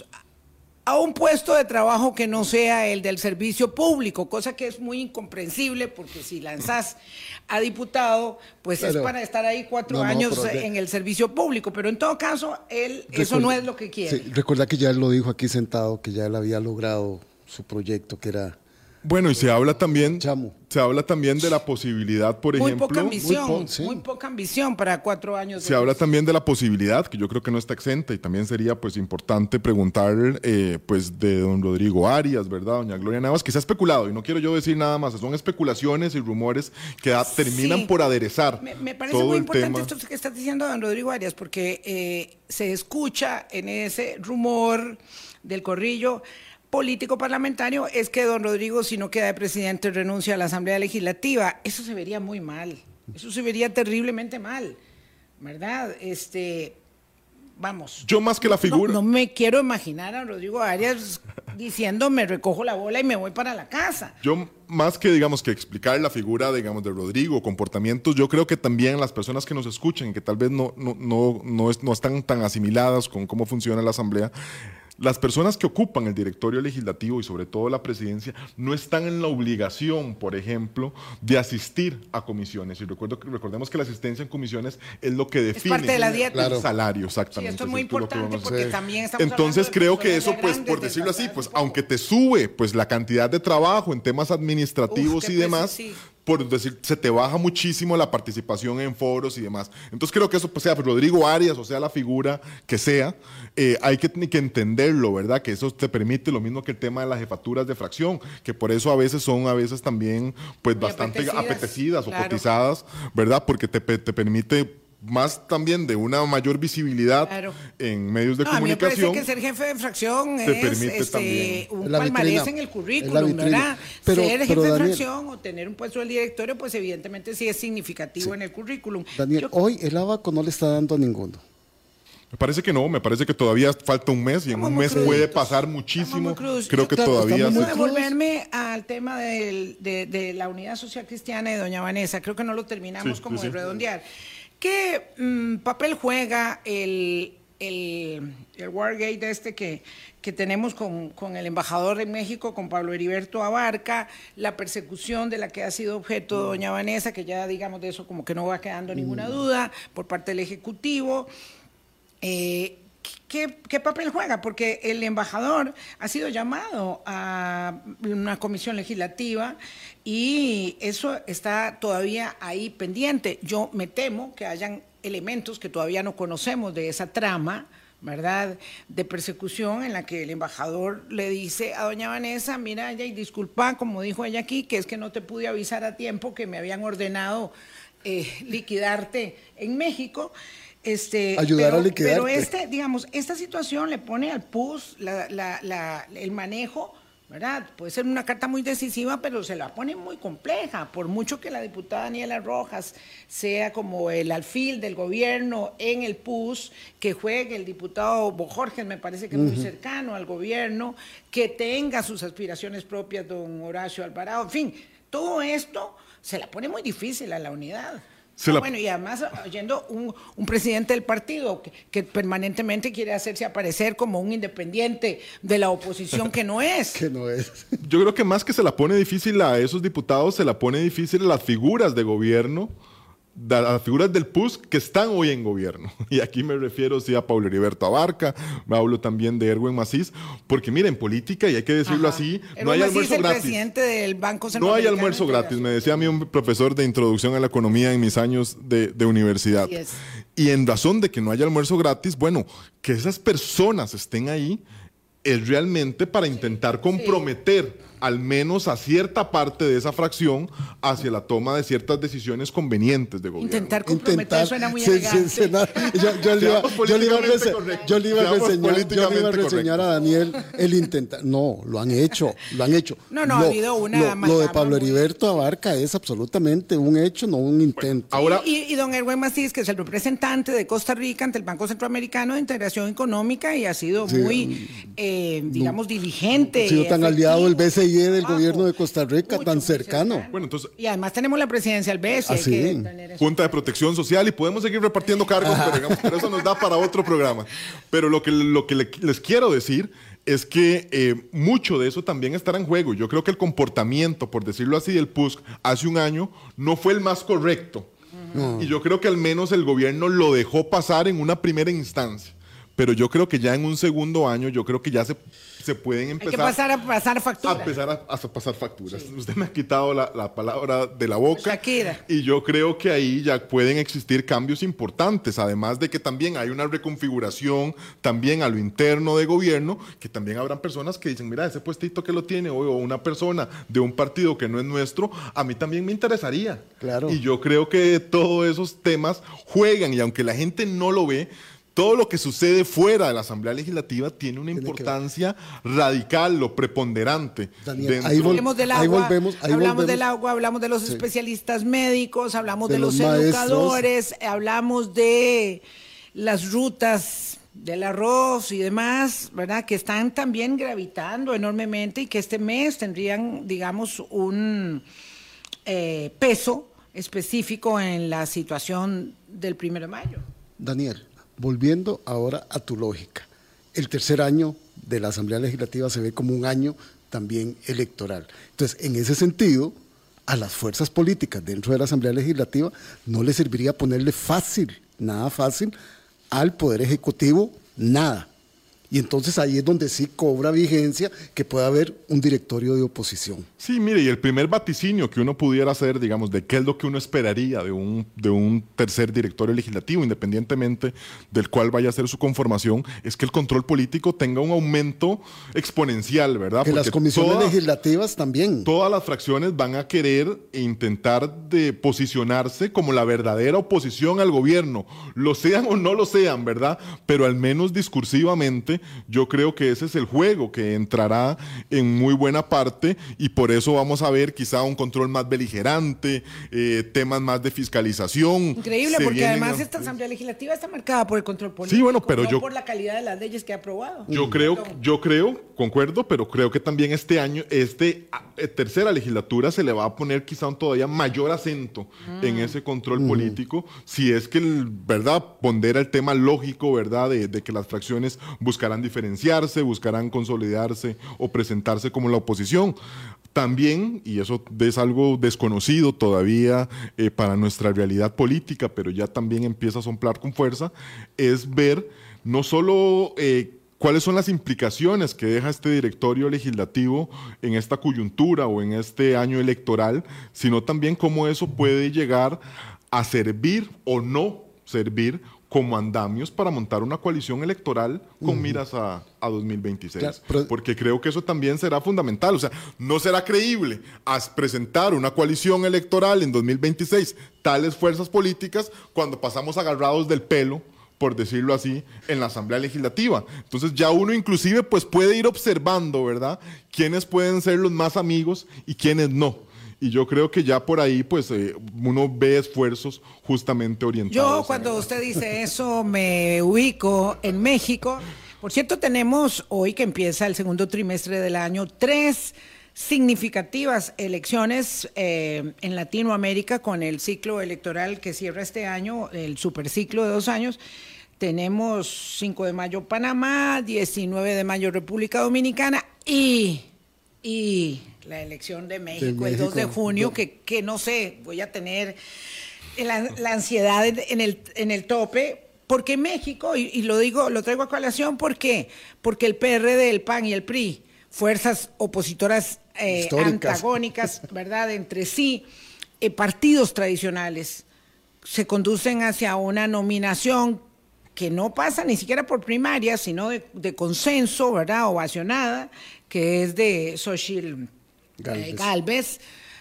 a un puesto de trabajo que no sea el del servicio público, cosa que es muy incomprensible, porque si lanzás a diputado, pues pero, es para estar ahí cuatro no, años no, en el servicio público, pero en todo caso, él recuerda, eso no es lo que quiere. Sí, recuerda que ya él lo dijo aquí sentado, que ya él había logrado su proyecto, que era... Bueno, y se habla también, Chamo. se habla también de la posibilidad, por muy ejemplo... Poca ambición, muy, po sí. muy poca ambición para cuatro años. Se habla también de la posibilidad, que yo creo que no está exenta, y también sería pues importante preguntar eh, pues de don Rodrigo Arias, ¿verdad? Doña Gloria Navas, que se ha especulado, y no quiero yo decir nada más, son especulaciones y rumores que da, terminan sí. por aderezar Me, me parece todo muy el importante tema. esto que estás diciendo, don Rodrigo Arias, porque eh, se escucha en ese rumor del corrillo político parlamentario es que don Rodrigo, si no queda de presidente, renuncia a la Asamblea Legislativa. Eso se vería muy mal, eso se vería terriblemente mal, ¿verdad? Este, vamos. Yo más que la figura... No, no me quiero imaginar a Rodrigo Arias diciendo me recojo la bola y me voy para la casa. Yo más que, digamos, que explicar la figura, digamos, de Rodrigo, comportamientos, yo creo que también las personas que nos escuchen, que tal vez no, no, no, no, es, no están tan asimiladas con cómo funciona la Asamblea, las personas que ocupan el directorio legislativo y sobre todo la presidencia no están en la obligación, por ejemplo, de asistir a comisiones. Y recuerdo, recordemos que la asistencia en comisiones es lo que define es parte de la dieta. el salario, exactamente. Sí, esto es muy importante porque sí. también estamos Entonces creo que eso, pues, grandes, por decirlo así, pues, aunque te sube pues la cantidad de trabajo en temas administrativos Uf, y demás, sí. por decir, se te baja muchísimo la participación en foros y demás. Entonces creo que eso, pues, sea Rodrigo Arias, o sea la figura que sea, eh, hay que, que entenderlo, ¿verdad? Que eso te permite lo mismo que el tema de las jefaturas de fracción, que por eso a veces son a veces también pues Muy bastante apetecidas, apetecidas claro. o cotizadas, ¿verdad? Porque te, te permite más también de una mayor visibilidad claro. en medios de no, comunicación. A mí me parece que ser jefe de fracción te es permite este, también. un palmarés en el currículum, ¿verdad? Pero, ser jefe pero, de Daniel, fracción o tener un puesto del directorio, pues evidentemente sí es significativo sí. en el currículum. Daniel, Yo, hoy el abaco no le está dando a ninguno. Me parece que no, me parece que todavía falta un mes y en un mes cruditos. puede pasar muchísimo. Creo que claro, todavía... Voy a devolverme al tema del, de, de la Unidad Social Cristiana de doña Vanessa, creo que no lo terminamos sí, como sí, de redondear. ¿Qué mmm, papel juega el, el, el Watergate este que, que tenemos con, con el embajador en México, con Pablo Heriberto Abarca, la persecución de la que ha sido objeto doña Vanessa, que ya digamos de eso como que no va quedando ninguna duda, por parte del Ejecutivo. Eh, ¿Qué, ¿Qué papel juega? Porque el embajador ha sido llamado a una comisión legislativa y eso está todavía ahí pendiente. Yo me temo que hayan elementos que todavía no conocemos de esa trama, ¿verdad?, de persecución en la que el embajador le dice a doña Vanessa, mira, ella, y disculpa, como dijo ella aquí, que es que no te pude avisar a tiempo que me habían ordenado eh, liquidarte en México. Este, Ayudar pero, a liquidarte. Pero este, digamos, esta situación le pone al P U S la, la, la, el manejo, ¿verdad? Puede ser una carta muy decisiva, pero se la pone muy compleja, por mucho que la diputada Daniela Rojas sea como el alfil del gobierno en el P U S, que juegue el diputado Bojorges, me parece que es muy cercano al gobierno, que tenga sus aspiraciones propias don Horacio Alvarado, en fin, todo esto se la pone muy difícil a la unidad. Se Ah, la... Bueno, y además oyendo un, un presidente del partido que, que permanentemente quiere hacerse aparecer como un independiente de la oposición que no es. Que no es. Yo creo que más que se la pone difícil a esos diputados, se la pone difícil a las figuras de gobierno, a las figuras del P U S que están hoy en gobierno. Y aquí me refiero sí a Pablo Heriberto Abarca, me hablo también de Erwin Macís, porque miren, política, y hay que decirlo Ajá. así, Erwin no hay Macís, almuerzo el gratis. presidente del Banco No hay Centroamericano almuerzo de gratis, me Integración. decía a mí un profesor de introducción a la economía en mis años de, de universidad. Así es. Y en razón de que no haya almuerzo gratis, bueno, que esas personas estén ahí es realmente para intentar comprometer al menos a cierta parte de esa fracción hacia la toma de ciertas decisiones convenientes de gobierno. Intentar comprometer suena muy se- elegante. se- se- na- yo, yo le iba, Seamos yo le iba a políticamente rese- correctos. yo le iba a Seamos reseñar, yo le iba a políticamente reseñar a Daniel el intentar. No, lo han hecho, lo han hecho. No, no, ha Lo- habido una Lo, lo de amalgama Pablo muy- Heriberto Abarca es absolutamente un hecho, no un intento. Ahora, Y, y don Erwin Macís, que es el representante de Costa Rica ante el Banco Centroamericano de Integración Económica y ha sido Sí, muy, eh, digamos, diligente. Ha sido tan efectivo, aliado el B C I E del trabajo, gobierno de Costa Rica, mucho, tan muy cercano. bueno, entonces, Y además tenemos la presidencia del B E S. Ah, hay que sí. tener eso. Junta de Protección Social, y podemos seguir repartiendo cargos, pero, digamos, pero eso nos da para otro programa. Pero lo que, lo que le- les quiero decir es que eh, mucho de eso también estará en juego. Yo creo que el comportamiento, por decirlo así, del P U S C hace un año no fue el más correcto. No. Y yo creo que al menos el gobierno lo dejó pasar en una primera instancia. Pero yo creo que ya en un segundo año, yo creo que ya se, se pueden Hay empezar que pasar a pasar a factura. empezar a, a pasar facturas. Usted me ha quitado la, la palabra de la boca. Shakira. Y yo creo que ahí ya pueden existir cambios importantes, además de que también hay una reconfiguración también a lo interno de gobierno, que también habrán personas que dicen, mira, ese puestito que lo tiene, o una persona de un partido que no es nuestro, a mí también me interesaría. Claro. Y yo creo que todos esos temas juegan, y aunque la gente no lo ve, todo lo que sucede fuera de la Asamblea Legislativa tiene una Tiene que ver. importancia radical, lo preponderante. Daniel, dentro- ahí vol- Hablemos del ahí agua, volvemos, ahí hablamos volvemos. del agua, hablamos de los especialistas médicos, hablamos de, De los, los maestros. educadores, hablamos de las rutas del arroz y demás, ¿verdad? Que están también gravitando enormemente y que este mes tendrían, digamos, un eh, peso específico en la situación del primero de mayo. Daniel, volviendo ahora a tu lógica, el tercer año de la Asamblea Legislativa se ve como un año también electoral. Entonces, en ese sentido, a las fuerzas políticas dentro de la Asamblea Legislativa no les serviría ponerle fácil, nada fácil, al Poder Ejecutivo, nada. Y entonces ahí es donde sí cobra vigencia que pueda haber un directorio de oposición. Sí, mire, y el primer vaticinio que uno pudiera hacer, digamos, de qué es lo que uno esperaría de un, de un tercer directorio legislativo, independientemente del cual vaya a ser su conformación, es que el control político tenga un aumento exponencial, ¿verdad? Que las Porque comisiones toda- legislativas también. Todas las fracciones van a querer e intentar de posicionarse como la verdadera oposición al gobierno, lo sean o no lo sean, ¿verdad? Pero al menos discursivamente presidente, yo creo que ese es el juego que entrará en muy buena parte y por eso vamos a ver quizá un control más beligerante, eh, temas más de fiscalización. Increíble, Se porque además a... esta Asamblea Legislativa está marcada por el control político, sí, bueno, pero no yo... por la calidad de las leyes que ha aprobado. Yo creo, yo creo, concuerdo, pero creo que también este año, este eh, tercera legislatura se le va a poner quizá un todavía mayor acento mm. en ese control mm. político, si es que, el, ¿verdad?, pondera el tema lógico, ¿verdad?, de, de que las fracciones buscarán diferenciarse, buscarán consolidarse o presentarse como la oposición. También, y eso es algo desconocido todavía eh, para nuestra realidad política, pero ya también empieza a soplar con fuerza, es ver no solo eh, cuáles son las implicaciones que deja este directorio legislativo en esta coyuntura o en este año electoral, sino también cómo eso puede llegar a servir o no servir como andamios para montar una coalición electoral con uh-huh. miras a, a dos mil veintiséis. Claro, pero... porque creo que eso también será fundamental. O sea, no será creíble presentar una coalición electoral en dos mil veintiséis tales fuerzas políticas cuando pasamos agarrados del pelo, por decirlo así, en la Asamblea Legislativa. Entonces ya uno inclusive pues puede ir observando, ¿verdad?, quiénes pueden ser los más amigos y quiénes no. Y yo creo que ya por ahí pues eh, uno ve esfuerzos justamente orientados. Yo cuando usted dice eso me ubico en México. Por cierto, tenemos hoy que empieza el segundo trimestre del año tres significativas elecciones eh, en Latinoamérica con el ciclo electoral que cierra este año, el superciclo de dos años. Tenemos cinco de mayo Panamá, diecinueve de mayo República Dominicana y... y la elección de México, de México el dos de junio, que, que no sé, voy a tener la, la ansiedad en el, en el tope, porque México, y, y lo digo, lo traigo a colación, ¿por qué? Porque el P R D, el P A N y el P R I, fuerzas opositoras eh, antagónicas, ¿verdad?, entre sí, eh, partidos tradicionales, se conducen hacia una nominación que no pasa ni siquiera por primaria, sino de, de consenso, ¿verdad?, ovacionada, que es de Xochitl Gálvez. Eh, Gálvez.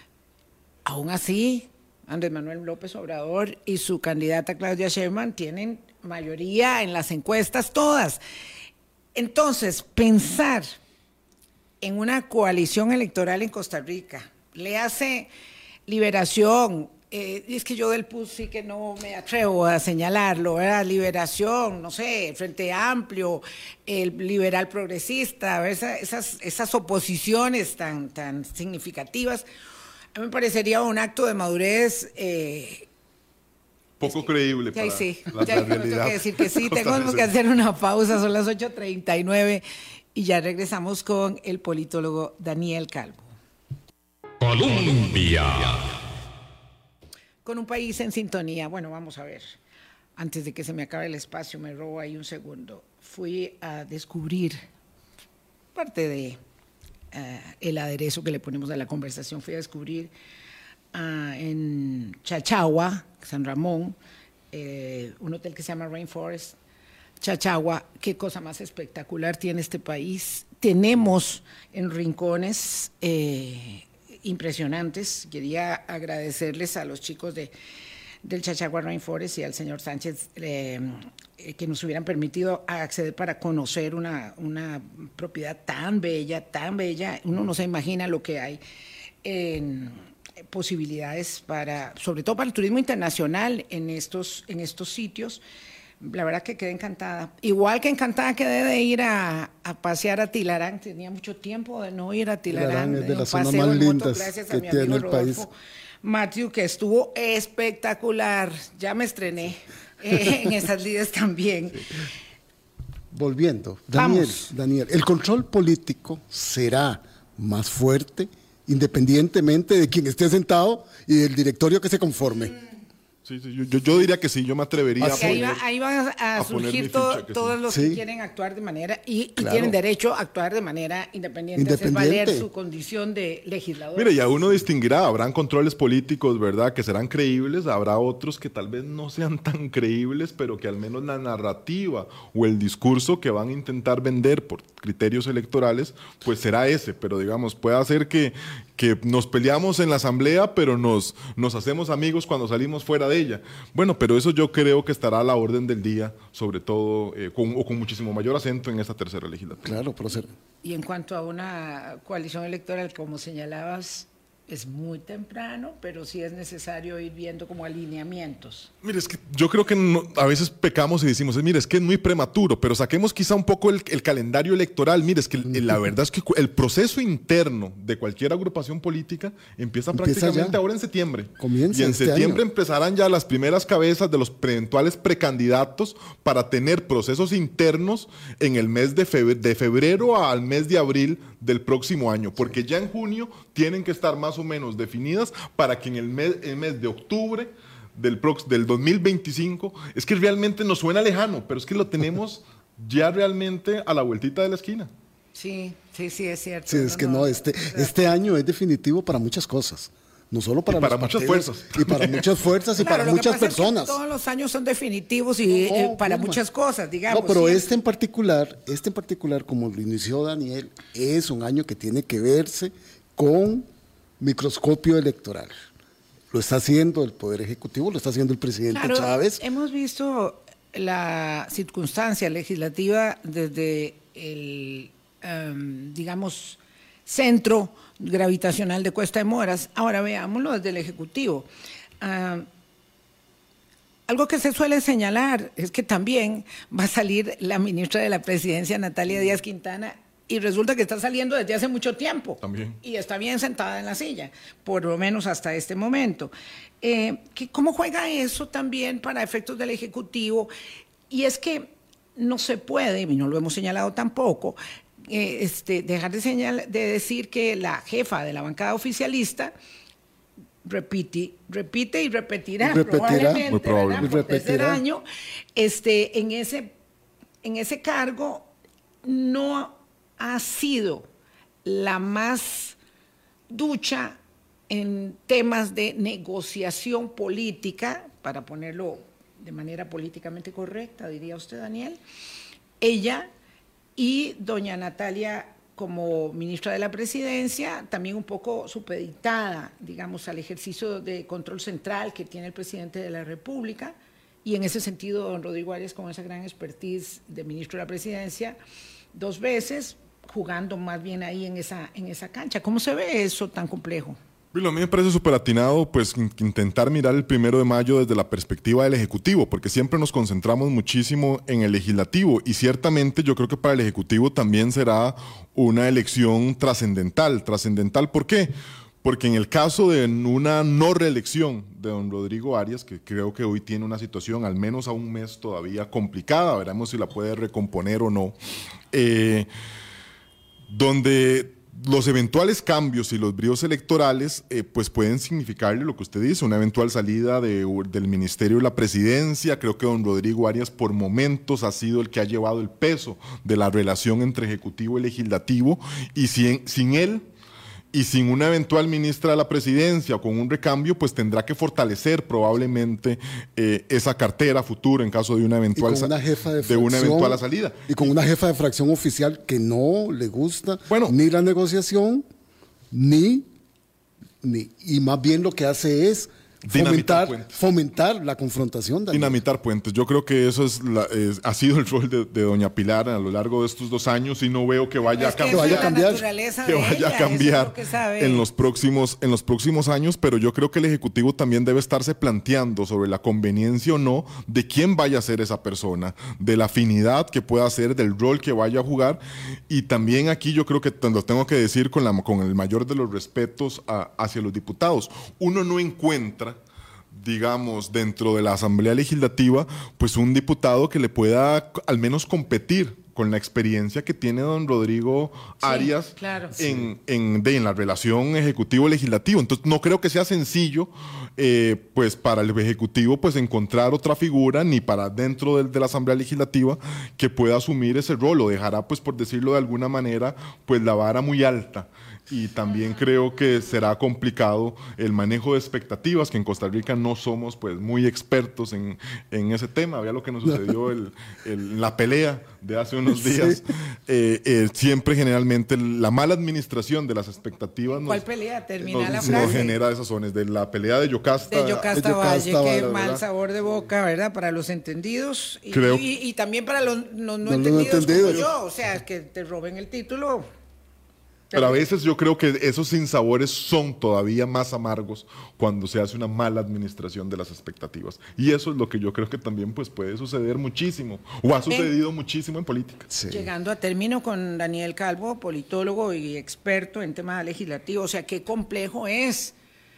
Aún así, Andrés Manuel López Obrador y su candidata Claudia Sheinbaum tienen mayoría en las encuestas todas. Entonces, pensar en una coalición electoral en Costa Rica, le hace Liberación, eh, es que yo del P U S sí que no me atrevo a señalarlo, ¿verdad? Liberación, no sé, Frente Amplio, el liberal progresista, esa, esas, esas oposiciones tan, tan significativas, a mí me parecería un acto de madurez eh, poco es que, creíble para sí, la, ya la tengo realidad. que decir que sí, tenemos que hacer una pausa, son las ocho treinta y nueve y ya regresamos con el politólogo Daniel Calvo. Colombia. Con un país en sintonía. Bueno, vamos a ver. Antes de que se me acabe el espacio, me robo ahí un segundo. Fui a descubrir parte de uh, el aderezo que le ponemos a la conversación. Fui a descubrir uh, en Chachagua, San Ramón, eh, un hotel que se llama Rainforest. Chachagua, qué cosa más espectacular tiene este país. Tenemos en rincones eh, impresionantes. Quería agradecerles a los chicos de, del Chachagua Rainforest y al señor Sánchez eh, que nos hubieran permitido acceder para conocer una, una propiedad tan bella, tan bella. Uno no se imagina lo que hay en posibilidades para, sobre todo para el turismo internacional en estos, en estos sitios. La verdad que quedé encantada. Igual que encantada quedé de ir a, a pasear a Tilarán. Tenía mucho tiempo de no ir a Tilarán. Tilarán es de, de las zonas más lindas gracias que a mi tiene amigo el Rodolfo país. Matthew, que estuvo espectacular. Ya me estrené eh, en esas lides también. Sí. Volviendo, Daniel, Vamos. Daniel, el control político será más fuerte independientemente de quien esté sentado y del directorio que se conforme. Mm. Sí, sí, yo, yo diría que sí, yo me atrevería a poner, ahí, va, ahí van a, a surgir to, todos sí. los que sí. quieren actuar de manera, y, y claro. tienen derecho a actuar de manera independiente, independiente. hacer valer su condición de legislador. Mire, ya uno distinguirá, habrán controles políticos, ¿verdad?, que serán creíbles, habrá otros que tal vez no sean tan creíbles, pero que al menos la narrativa o el discurso que van a intentar vender por criterios electorales, pues será ese, pero digamos, puede hacer que que nos peleamos en la asamblea, pero nos, nos hacemos amigos cuando salimos fuera de ella. Bueno, pero eso yo creo que estará a la orden del día, sobre todo, eh, con, o con muchísimo mayor acento en esta tercera legislatura. Claro, prócer. Y en cuanto a una coalición electoral, como señalabas, es muy temprano, pero sí es necesario ir viendo como alineamientos. Mire, es que yo creo que no, a veces pecamos y decimos, mire, es que es muy prematuro, pero saquemos quizá un poco el, el calendario electoral. Mire, es que el, la verdad es que el proceso interno de cualquier agrupación política empieza, empieza prácticamente ya. ahora en septiembre. Comienza y en este septiembre año. empezarán ya las primeras cabezas de los eventuales precandidatos para tener procesos internos en el mes de febrero, de febrero al mes de abril del próximo año, porque ya en junio tienen que estar más o menos definidas para que en el mes, el mes de octubre del, del dos mil veinticinco, es que realmente nos suena lejano, pero es que lo tenemos ya realmente a la vueltita de la esquina. Sí, sí, sí, es cierto. Sí, es no, que no, no este, este año es definitivo para muchas cosas. No solo para, y para los muchas partidos, fuerzas. Y para muchas fuerzas y claro, para lo muchas que pasa personas. Es que todos los años son definitivos y no, eh, para muchas cosas, digamos. No, pero siempre. este en particular, este en particular, como lo inició Daniel, es un año que tiene que verse con microscopio electoral. Lo está haciendo el Poder Ejecutivo, lo está haciendo el presidente claro, Chávez. Hemos visto la circunstancia legislativa desde el, um, digamos, centro gravitacional de Cuesta de Moras. Ahora veámoslo desde el Ejecutivo. Uh, algo que se suele señalar es que también va a salir la ministra de la Presidencia, Natalia Díaz Quintana, y resulta que está saliendo desde hace mucho tiempo. También. Y está bien sentada en la silla, por lo menos hasta este momento. Eh, ¿qué, ¿Cómo juega eso también para efectos del Ejecutivo? Y es que no se puede, y no lo hemos señalado tampoco, eh, este, dejar de, señal, de decir que la jefa de la bancada oficialista repite, repite y repetirá, repetirá probablemente, muy probable. ¿verdad? Por repetirá. tercer año, este, en, ese, en ese cargo no ha sido la más ducha en temas de negociación política, para ponerlo de manera políticamente correcta, diría usted, Daniel. Ella y doña Natalia, como ministra de la Presidencia, también un poco supeditada, digamos, al ejercicio de control central que tiene el presidente de la República, y en ese sentido, don Rodrigo Arias, con esa gran expertise de ministro de la Presidencia, dos veces, jugando más bien ahí en esa, en esa cancha. ¿Cómo se ve eso tan complejo? Bueno, a mí me parece súper atinado pues, intentar mirar el primero de mayo desde la perspectiva del Ejecutivo, porque siempre nos concentramos muchísimo en el Legislativo y ciertamente yo creo que para el Ejecutivo también será una elección trascendental. ¿Trascendental por qué? Porque en el caso de una no reelección de don Rodrigo Arias, que creo que hoy tiene una situación al menos a un mes todavía complicada, veremos si la puede recomponer o no, eh, donde los eventuales cambios y los bríos electorales eh, pues pueden significarle lo que usted dice, una eventual salida de, del Ministerio de la Presidencia. Creo que don Rodrigo Arias por momentos ha sido el que ha llevado el peso de la relación entre Ejecutivo y Legislativo, y sin, sin él y sin una eventual ministra de la Presidencia o con un recambio, pues tendrá que fortalecer probablemente eh, esa cartera futura en caso de una eventual, y con una jefa de, de una eventual salida. Y con una jefa de fracción oficial que no le gusta bueno, ni la negociación, ni, ni, y más bien lo que hace es fomentar, fomentar la confrontación. Daniel. Dinamitar puentes. Yo creo que eso es, la, es ha sido el rol de, de doña Pilar a lo largo de estos dos años y no veo que vaya, es a, que que vaya a cambiar. Que vaya a cambiar en los próximos en los próximos años, pero yo creo que el Ejecutivo también debe estarse planteando sobre la conveniencia o no de quién vaya a ser esa persona, de la afinidad que pueda hacer, del rol que vaya a jugar, y también aquí yo creo que lo tengo que decir con, la, con el mayor de los respetos a, hacia los diputados. Uno no encuentra, digamos, dentro de la Asamblea Legislativa, pues un diputado que le pueda al menos competir con la experiencia que tiene don Rodrigo Arias, sí, claro. en, en, de, en la relación ejecutivo-legislativo. Entonces no creo que sea sencillo eh, pues para el Ejecutivo pues encontrar otra figura, ni para dentro de, de la Asamblea Legislativa, que pueda asumir ese rol, o dejará, pues por decirlo de alguna manera, pues la vara muy alta y también creo que será complicado el manejo de expectativas, que en Costa Rica no somos pues muy expertos en, en ese tema. Vea lo que nos sucedió el, el, la pelea de hace unos días. Sí. Eh, eh, siempre generalmente la mala administración de las expectativas nos, ¿Cuál pelea? Termina nos, la frase. nos genera esas zonas, de la pelea de Yocasta. De Yocasta, de Yocasta Valle, Valle, qué mal ¿verdad? sabor de boca, ¿verdad? Para los entendidos y, Creo- y, y también para los, los no, No, no entendidos, entendidos. como yo, o sea, que te roben el título. Pero a veces yo creo que esos sinsabores son todavía más amargos cuando se hace una mala administración de las expectativas. Y eso es lo que yo creo que también pues, puede suceder muchísimo, o ha sucedido en, muchísimo en política. Sí. Llegando a término con Daniel Calvo, politólogo y experto en temas legislativos, o sea, qué complejo es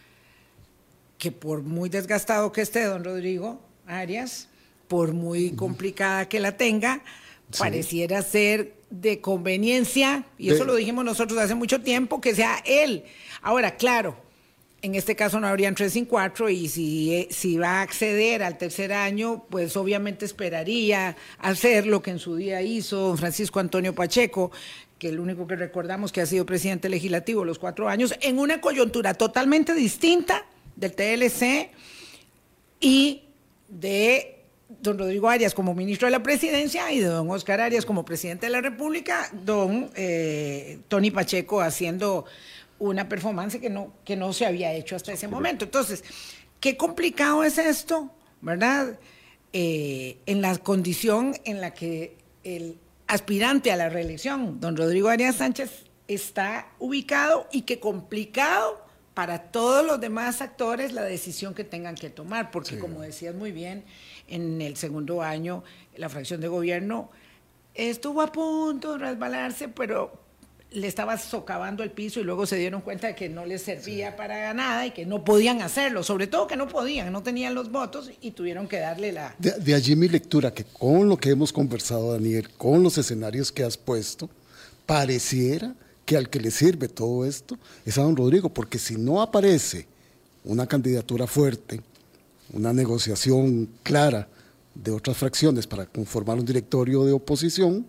que por muy desgastado que esté don Rodrigo Arias, por muy complicada que la tenga, sí, pareciera ser de conveniencia, y eso de, lo dijimos nosotros hace mucho tiempo, que sea él. Ahora, claro, en este caso no habrían tres sin cuatro, y si, si va a acceder al tercer año, pues obviamente esperaría hacer lo que en su día hizo don Francisco Antonio Pacheco, que el único que recordamos que ha sido presidente legislativo los cuatro años, en una coyuntura totalmente distinta del T L C y de don Rodrigo Arias como ministro de la presidencia y de don Oscar Arias como presidente de la República, don eh, Tony Pacheco haciendo una performance que no, que no se había hecho hasta ese momento. Entonces, qué complicado es esto, ¿verdad? Eh, en la condición en la que el aspirante a la reelección, don Rodrigo Arias Sánchez, está ubicado, y qué complicado para todos los demás actores la decisión que tengan que tomar, porque sí, como decías muy bien, en el segundo año la fracción de gobierno estuvo a punto de resbalarse, pero le estaba socavando el piso y luego se dieron cuenta de que no les servía sí, para nada y que no podían hacerlo, sobre todo que no podían, no tenían los votos y tuvieron que darle la... De, de allí mi lectura, que con lo que hemos conversado, Daniel, con los escenarios que has puesto, pareciera que al que le sirve todo esto es a don Rodrigo, porque si no aparece una candidatura fuerte, una negociación clara de otras fracciones para conformar un directorio de oposición,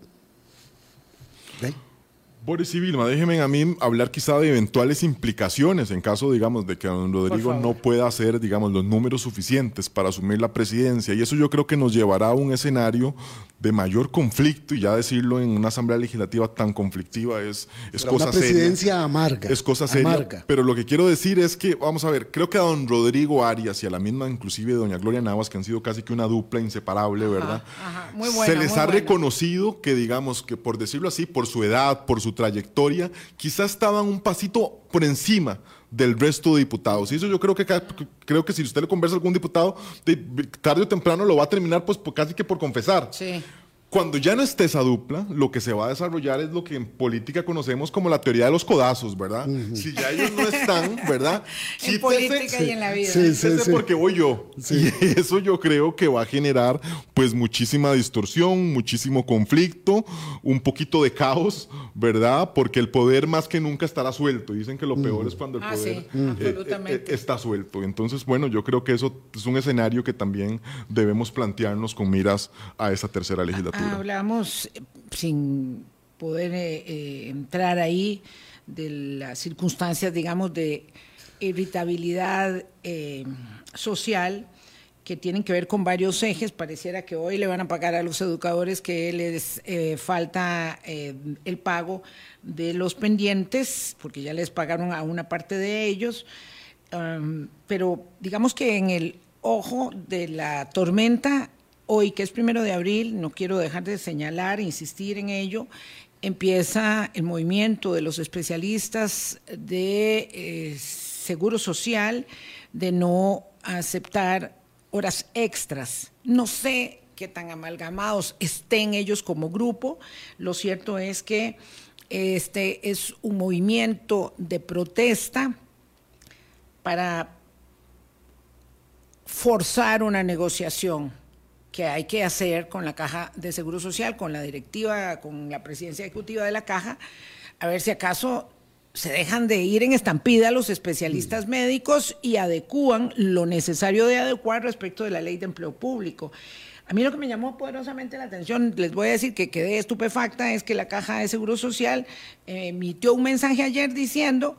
¿ve? Boris y Vilma, déjenme a mí hablar quizá de eventuales implicaciones en caso, digamos, de que don Rodrigo no pueda hacer, digamos, los números suficientes para asumir la presidencia, y eso yo creo que nos llevará a un escenario de mayor conflicto, y ya decirlo en una asamblea legislativa tan conflictiva es, es cosa seria. Una presidencia amarga. Es cosa seria, amarga. Pero lo que quiero decir es que, vamos a ver, creo que a don Rodrigo Arias y a la misma, inclusive doña Gloria Navas, que han sido casi que una dupla inseparable, ajá, ¿verdad? Ajá, muy buena, se les muy ha buena. reconocido que, digamos, que por decirlo así, por su edad, por su trayectoria, quizás estaban un pasito por encima del resto de diputados. Y eso yo creo que creo que si usted le conversa a algún diputado, de, tarde o temprano lo va a terminar pues por, casi que por confesar. Sí. Cuando ya no esté esa dupla, lo que se va a desarrollar es lo que en política conocemos como la teoría de los codazos, ¿verdad? Uh-huh. Si ya ellos no están, ¿verdad? En Quítese, política sí, y en la vida. Sí, sí, sí. porque voy yo. Sí. Y eso yo creo que va a generar pues muchísima distorsión, muchísimo conflicto, un poquito de caos, ¿verdad? Porque el poder más que nunca estará suelto. Dicen que lo uh-huh. peor es cuando el ah, poder sí, uh-huh. eh, eh, está suelto. Entonces, bueno, yo creo que eso es un escenario que también debemos plantearnos con miras a esa tercera legislatura. Hablamos sin poder eh, eh, entrar ahí de las circunstancias, digamos, de irritabilidad eh, social que tienen que ver con varios ejes. Pareciera que hoy le van a pagar a los educadores que les eh, falta eh, el pago de los pendientes, porque ya les pagaron a una parte de ellos, um, pero digamos que en el ojo de la tormenta, hoy, que es primero de abril, no quiero dejar de señalar, insistir en ello, empieza el movimiento de los especialistas de eh, Seguro Social de no aceptar horas extras. No sé qué tan amalgamados estén ellos como grupo. Lo cierto es que este es un movimiento de protesta para forzar una negociación que hay que hacer con la Caja de Seguro Social, con la directiva, con la presidencia ejecutiva de la Caja, a ver si acaso se dejan de ir en estampida los especialistas mm. médicos y adecúan lo necesario de adecuar respecto de la ley de empleo público. A mí lo que me llamó poderosamente la atención, les voy a decir que quedé estupefacta, es que la Caja de Seguro Social eh, emitió un mensaje ayer diciendo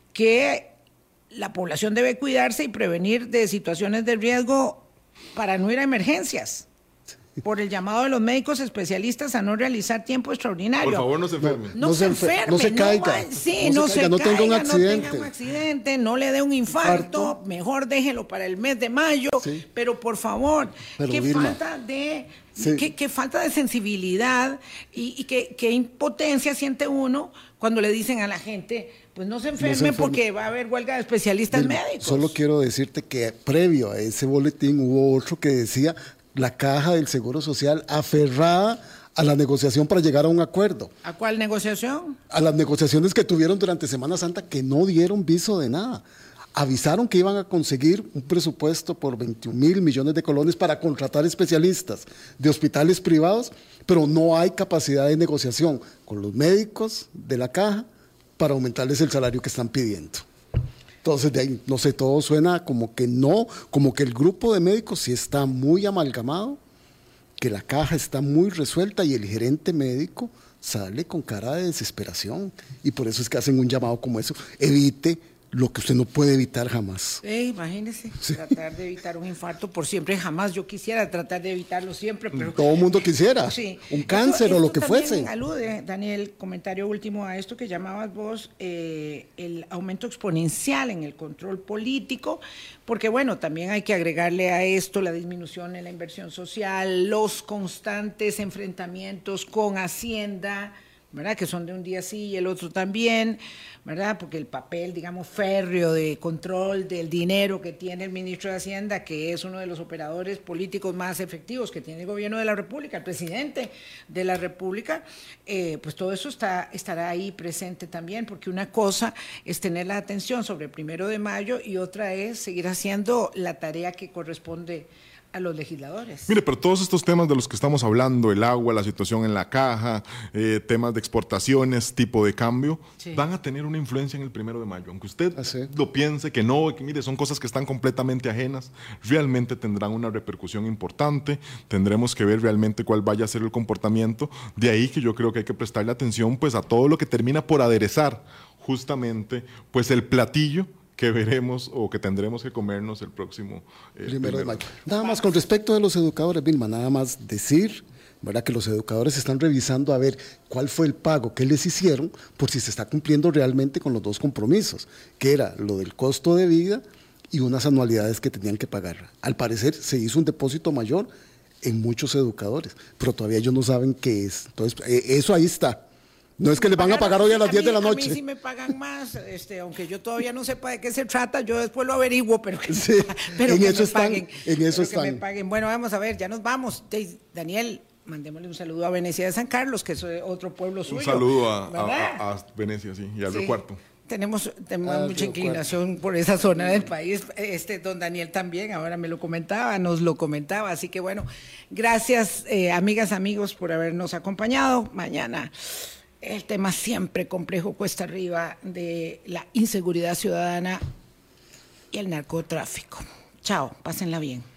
que la población debe cuidarse y prevenir de situaciones de riesgo para no ir a emergencias, por el llamado de los médicos especialistas a no realizar tiempo extraordinario. Por favor, no se enferme. No, No se se enfer- enferme, no se caiga. va- sí, No no, se se caiga, no tenga un caiga, accidente. No tenga un accidente, no le dé un infarto, Infarto. mejor déjelo para el mes de mayo, Sí. pero por favor, Pero, qué Vilma, falta de... sí. Qué, qué falta de sensibilidad y, y qué, qué impotencia siente uno cuando le dicen a la gente, pues no se enferme, enferme. porque va a haber huelga de especialistas Vilma, médicos. Solo quiero decirte que previo a ese boletín hubo otro que decía la Caja del Seguro Social aferrada a la negociación para llegar a un acuerdo, ¿A cuál negociación? a las negociaciones que tuvieron durante Semana Santa que no dieron viso de nada. Avisaron que iban a conseguir un presupuesto por veintiún mil millones de colones para contratar especialistas de hospitales privados, pero no hay capacidad de negociación con los médicos de la Caja para aumentarles el salario que están pidiendo. Entonces, de ahí, no sé, todo suena como que no, como que el grupo de médicos sí está muy amalgamado, que la Caja está muy resuelta y el gerente médico sale con cara de desesperación. Y por eso es que hacen un llamado como eso. Evite lo que usted no puede evitar jamás. Eh, imagínese, tratar de evitar un infarto por siempre, jamás. Yo quisiera tratar de evitarlo siempre, pero... Todo el mundo quisiera. Sí. Un cáncer Esto- o lo esto que también fuese. alude, Daniel, comentario último a esto que llamabas vos, eh, el aumento exponencial en el control político, porque bueno, también hay que agregarle a esto la disminución en la inversión social, los constantes enfrentamientos con Hacienda, ¿verdad? Que son de un día sí y el otro también, ¿verdad? Porque el papel, digamos, férreo de control del dinero que tiene el ministro de Hacienda, que es uno de los operadores políticos más efectivos que tiene el gobierno de la República, el presidente de la República, eh, pues todo eso está, estará ahí presente también, porque una cosa es tener la atención sobre el primero de mayo y otra es seguir haciendo la tarea que corresponde a los legisladores. Mire, pero todos estos temas de los que estamos hablando, el agua, la situación en la caja, eh, temas de exportaciones, tipo de cambio, Sí. van a tener una influencia en el primero de mayo. Aunque usted Ah, sí. lo piense que no, que mire, son cosas que están completamente ajenas, realmente tendrán una repercusión importante, tendremos que ver realmente cuál vaya a ser el comportamiento. De ahí que yo creo que hay que prestarle atención pues a todo lo que termina por aderezar justamente pues el platillo que veremos o que tendremos que comernos el próximo eh, Primero de mayo. Nada más con respecto de los educadores, Vilma, nada más decir, ¿verdad?, que los educadores están revisando a ver cuál fue el pago que les hicieron por si se está cumpliendo realmente con los dos compromisos, que era lo del costo de vida y unas anualidades que tenían que pagar. Al parecer se hizo un depósito mayor en muchos educadores, pero todavía ellos no saben qué es. Entonces, eh, eso ahí está. No es que les van a pagar hoy a las diez de la mí- A noche. mí sí me pagan más, este, aunque yo todavía no sepa de qué se trata, yo después lo averiguo, pero que, Sí, pero en que eso me están, paguen. en eso pero que me están. paguen. Bueno, vamos a ver, ya nos vamos. De- Daniel, mandémosle un saludo a Venecia de San Carlos, que es eh, otro pueblo suyo. Un saludo a, ¿verdad? a- a Venecia, sí, y al Sí. Río Cuarto. Tenemos, tenemos Ah, mucha Río inclinación por esa zona del país. Este don Daniel también, ahora me lo comentaba, nos lo comentaba. Así que bueno, gracias, eh, amigas, amigos, por habernos acompañado. Mañana el tema siempre complejo, cuesta arriba, de la inseguridad ciudadana y el narcotráfico. Chao, pásenla bien.